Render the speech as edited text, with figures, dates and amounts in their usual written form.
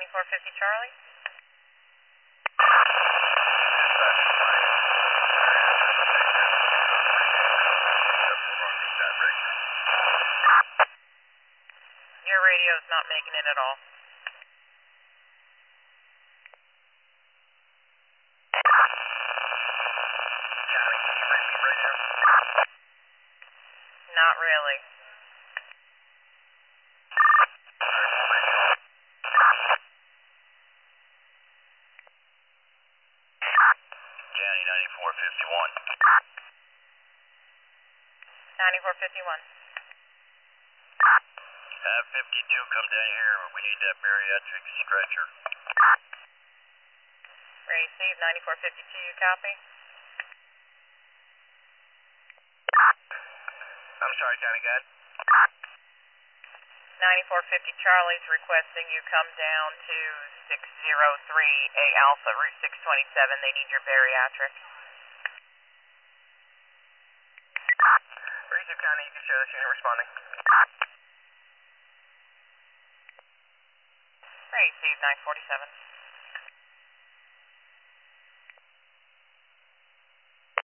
9450 Charlie. Your radio's not making it at all. Not really. County 9451. 9451. Have 52 come down here. We need that bariatric stretcher. Receive 9452, you copy? I'm sorry, County Guide. 9450 Charlie's requesting you come down to 603A Alpha, Route 627. They need your bariatric. Reeser County, you can show this unit responding. Receive 947.